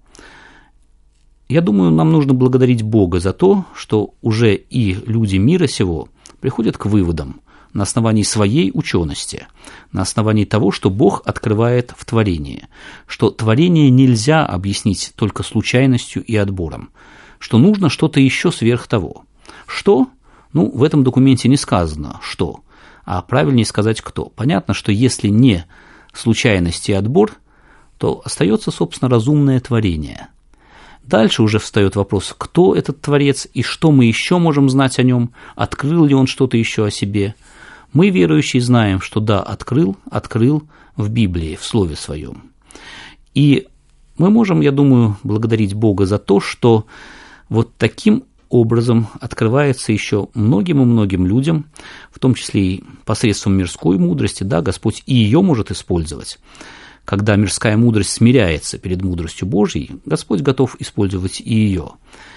Я думаю, нам нужно благодарить Бога за то, что уже и люди мира сего приходят к выводам на основании своей учености, на основании того, что Бог открывает в творении, что творение нельзя объяснить только случайностью и отбором, что нужно что-то еще сверх того. Что? В этом документе не сказано «что», а правильнее сказать «кто». Понятно, что если не случайность и отбор, то остается, собственно, разумное творение. Дальше уже встает вопрос, кто этот Творец и что мы еще можем знать о нем, открыл ли он что-то еще о себе. Мы, верующие, знаем, что да, открыл в Библии, в Слове Своем. И мы можем, я думаю, благодарить Бога за то, что вот таким образом открывается еще многим и многим людям, в том числе и посредством мирской мудрости, да, Господь и ее может использовать. Когда мирская мудрость смиряется перед мудростью Божьей, Господь готов использовать и ее.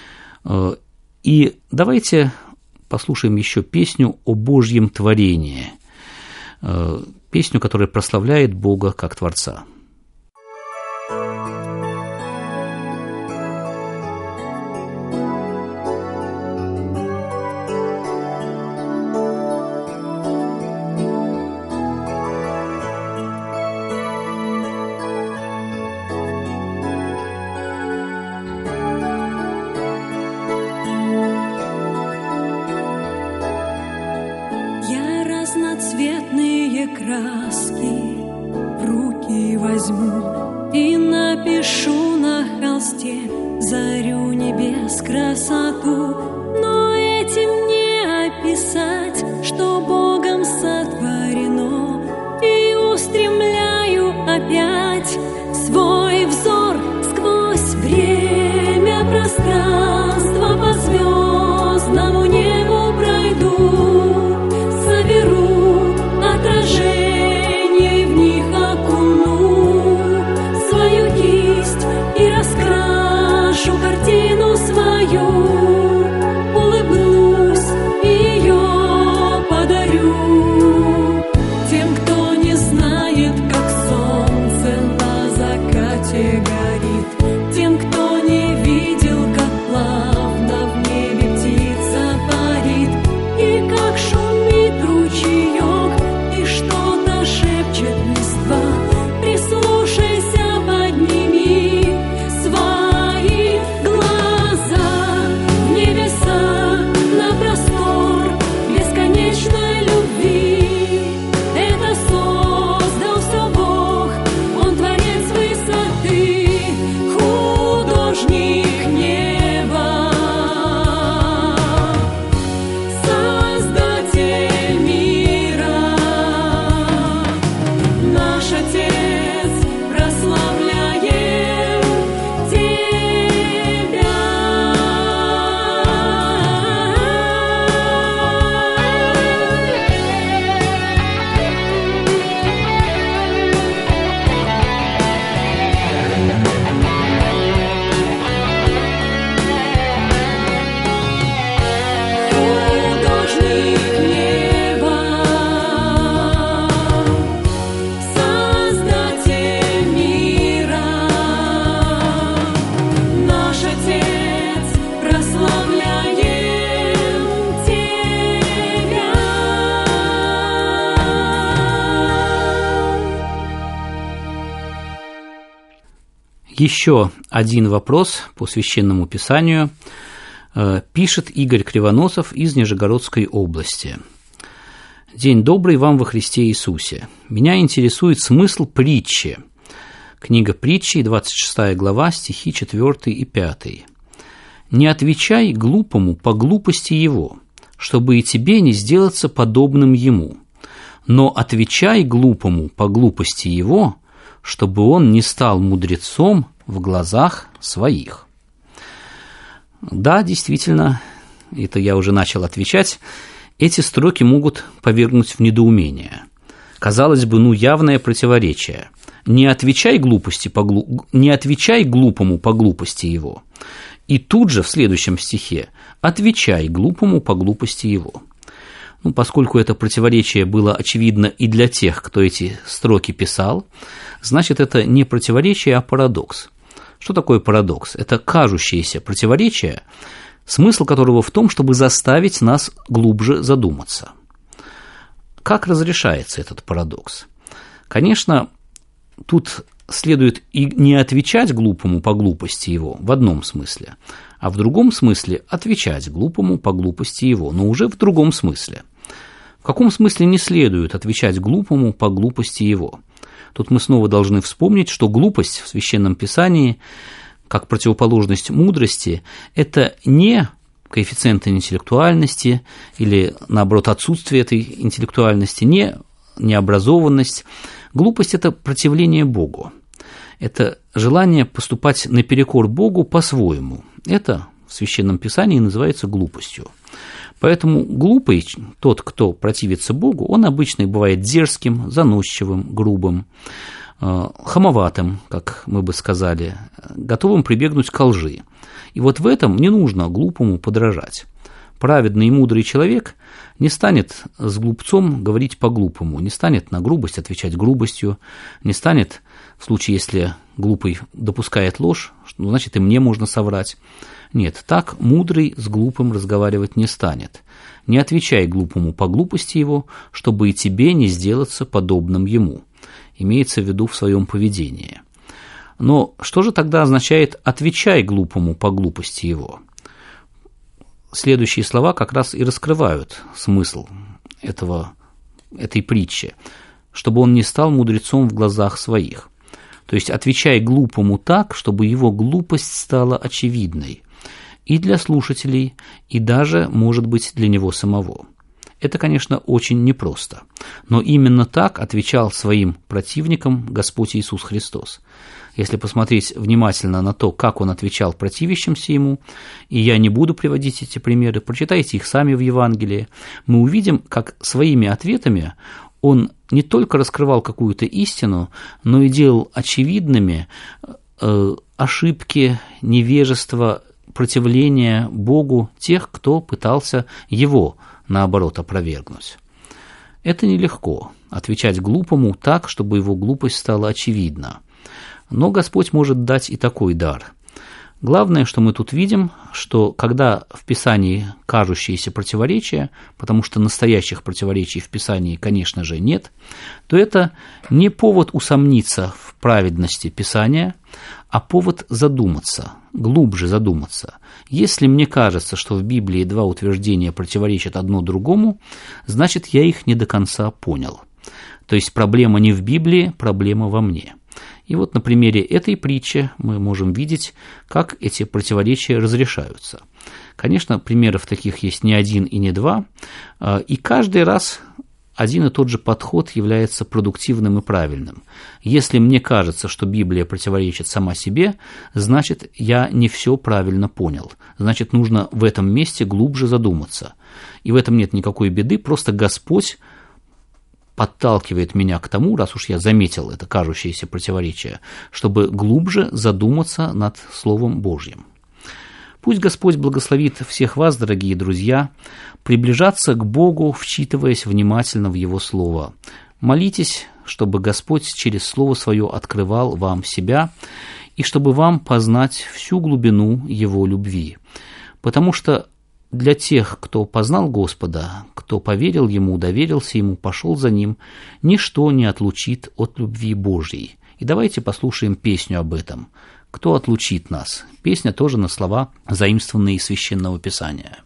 И давайте послушаем еще песню о Божьем творении, песню, которая прославляет Бога как Творца. Разноцветные краски в руки возьму и напишу на холсте зарю небес красоту. Но этим не описать, что Богом сотворено, и устремляю опять свой взор сквозь время, пространство по звездному небу пройду. Отражение в них окуну свою кисть и раскрашу картину свою, улыбнусь и ее подарю тем, кто не знает, как солнце на закате горит, тем, кто не видел, как плавно в небе птица парит, и как шумит ручеек, что-то шепчет листва. Прислушайся, подними свои глаза в небеса, на простор бесконечной любви. Это создал все Бог, Он творец высоты, художник неба, Создатель мира. Наш Отец, прославляем Тебя. Художник неба, Создатель мира, наш Отец, прославляем Тебя. Еще один вопрос по Священному Писанию пишет Игорь Кривоносов из Нижегородской области. День добрый вам во Христе Иисусе. Меня интересует смысл притчи. Книга Притчи, 26 глава, стихи 4 и 5. «Не отвечай глупому по глупости его, чтобы и тебе не сделаться подобным ему, но отвечай глупому по глупости его, чтобы он не стал мудрецом в глазах своих». Да, действительно, это я уже начал отвечать, эти строки могут повергнуть в недоумение. Казалось бы, явное противоречие. не отвечай глупому по глупости его. И тут же в следующем стихе отвечай глупому по глупости его. Поскольку это противоречие было очевидно и для тех, кто эти строки писал, значит, это не противоречие, а парадокс. Что такое парадокс? Это кажущееся противоречие, смысл которого в том, чтобы заставить нас глубже задуматься. Как разрешается этот парадокс? Конечно, тут следует и не отвечать глупому по глупости его в одном смысле, а в другом смысле отвечать глупому по глупости его, но уже в другом смысле. В каком смысле не следует отвечать глупому по глупости его? Тут мы снова должны вспомнить, что глупость в Священном Писании, как противоположность мудрости, это не коэффициент интеллектуальности или, наоборот, отсутствие этой интеллектуальности, не необразованность. Глупость – это противление Богу. Это желание поступать наперекор Богу по-своему. Это в Священном Писании называется глупостью. Поэтому глупый, тот, кто противится Богу, он обычно и бывает дерзким, заносчивым, грубым, хамоватым, как мы бы сказали, готовым прибегнуть к лжи. И вот в этом не нужно глупому подражать. Праведный и мудрый человек не станет с глупцом говорить по-глупому, не станет на грубость отвечать грубостью, не станет, в случае, если глупый допускает ложь, значит, и мне можно соврать. Нет, так мудрый с глупым разговаривать не станет. Не отвечай глупому по глупости его, чтобы и тебе не сделаться подобным ему. Имеется в виду в своем поведении. Но что же тогда означает «отвечай глупому по глупости его»? Следующие слова как раз и раскрывают смысл этой притчи, чтобы он не стал мудрецом в глазах своих. То есть отвечай глупому так, чтобы его глупость стала очевидной и для слушателей, и даже, может быть, для него самого. Это, конечно, очень непросто, но именно так отвечал своим противникам Господь Иисус Христос. Если посмотреть внимательно на то, как он отвечал противящимся ему, и я не буду приводить эти примеры, прочитайте их сами в Евангелии, мы увидим, как своими ответами он не только раскрывал какую-то истину, но и делал очевидными ошибки, невежество, противление Богу тех, кто пытался его, наоборот, опровергнуть. Это нелегко – отвечать глупому так, чтобы его глупость стала очевидна. Но Господь может дать и такой дар. Главное, что мы тут видим, что когда в Писании кажущиеся противоречия, потому что настоящих противоречий в Писании, конечно же, нет, то это не повод усомниться в праведности Писания, а повод задуматься, глубже задуматься. Если мне кажется, что в Библии два утверждения противоречат одно другому, значит, я их не до конца понял. То есть проблема не в Библии, проблема во мне. И вот на примере этой притчи мы можем видеть, как эти противоречия разрешаются. Конечно, примеров таких есть не один и не два, и каждый раз один и тот же подход является продуктивным и правильным. Если мне кажется, что Библия противоречит сама себе, значит, я не все правильно понял. Значит, нужно в этом месте глубже задуматься. И в этом нет никакой беды, просто Господь подталкивает меня к тому, раз уж я заметил это кажущееся противоречие, чтобы глубже задуматься над Словом Божьим. Пусть Господь благословит всех вас, дорогие друзья, приближаться к Богу, вчитываясь внимательно в Его Слово. Молитесь, чтобы Господь через Слово Свое открывал вам себя, и чтобы вам познать всю глубину Его любви. Потому что для тех, кто познал Господа, кто поверил Ему, доверился Ему, пошел за Ним, ничто не отлучит от любви Божьей. И давайте послушаем песню об этом. «Кто отлучит нас?» Песня тоже на слова, заимствованные из Священного Писания.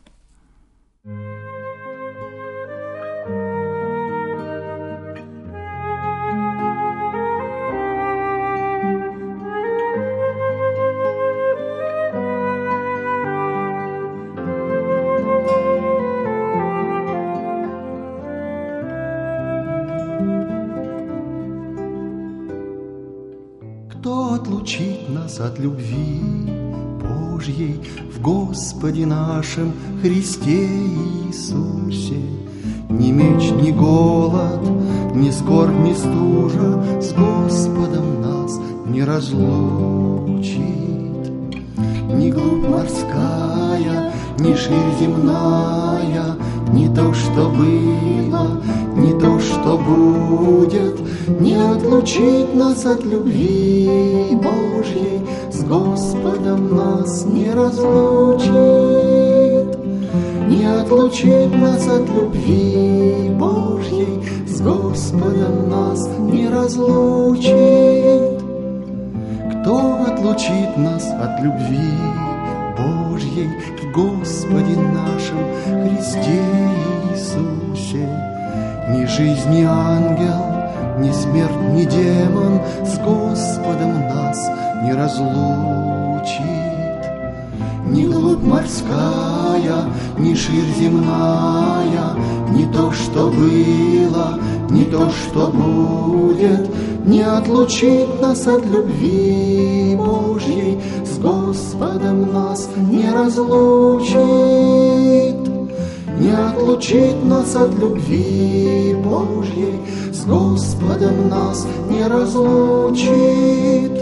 Кто отлучит нас от любви Божьей в Господе нашем Христе Иисусе? Ни меч, ни голод, ни скорбь, ни стужа с Господом нас не разлучит. Ни глубь морская, ни ширь земная, ни то, что было, ни то, что будет, не отлучит нас от любви Божьей, с Господом нас не разлучит. Не отлучит нас от любви Божьей, с Господом нас не разлучит. Кто отлучит нас от любви Божьей в Господе нашем Христе Иисусе? Ни жизнь, ни ангел, ни смерть, ни демон с Господом нас не разлучит. Ни глубь морская, ни ширь земная, ни то, что было, ни то, что будет, не отлучит нас от любви Божьей, с Господом нас не разлучит. Не отлучит нас от любви Божьей, с Господом нас не разлучит.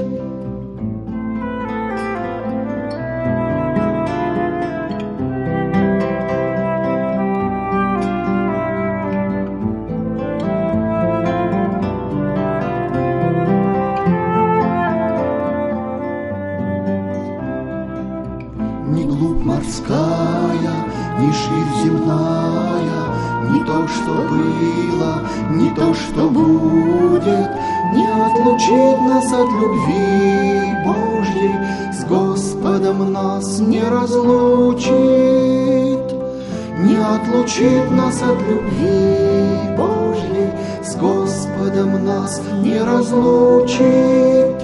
Ни глубь морская, ни ширь земная, ни то, что было, ни то, что будет, не отлучит нас от любви Божьей, с Господом нас не разлучит. Не отлучит нас от любви Божьей, с Господом нас не разлучит.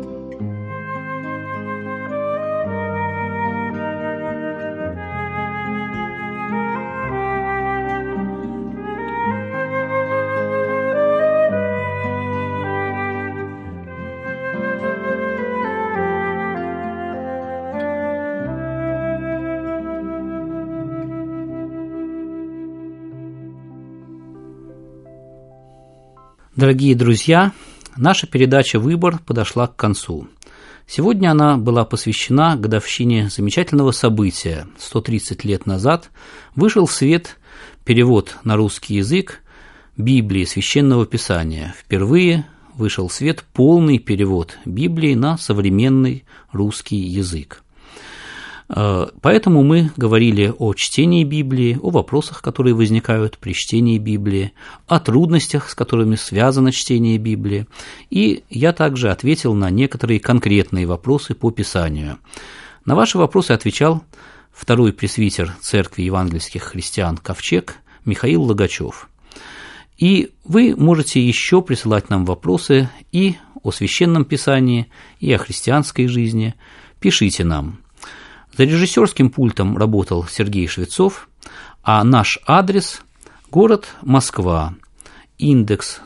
Дорогие друзья, наша передача «Выбор» подошла к концу. Сегодня она была посвящена годовщине замечательного события. 130 лет назад вышел в свет перевод на русский язык Библии, Священного Писания. Впервые вышел в свет полный перевод Библии на современный русский язык. Поэтому мы говорили о чтении Библии, о вопросах, которые возникают при чтении Библии, о трудностях, с которыми связано чтение Библии, и я также ответил на некоторые конкретные вопросы по Писанию. На ваши вопросы отвечал второй пресвитер Церкви евангельских христиан «Ковчег» Михаил Логачев. И вы можете еще присылать нам вопросы и о Священном Писании, и о христианской жизни. Пишите нам. За режиссерским пультом работал Сергей Швецов, а наш адрес – город Москва, индекс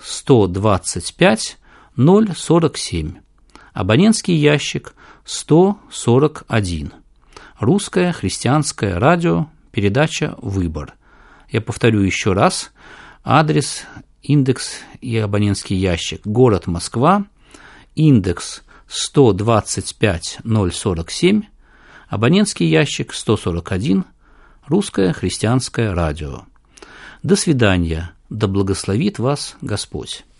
125-047, абонентский ящик 141, русское христианское радио, передача «Выбор». Я повторю еще раз, адрес, индекс и абонентский ящик – город Москва, индекс 125-047, абонентский ящик 141, русское христианское радио. До свидания, да благословит вас Господь.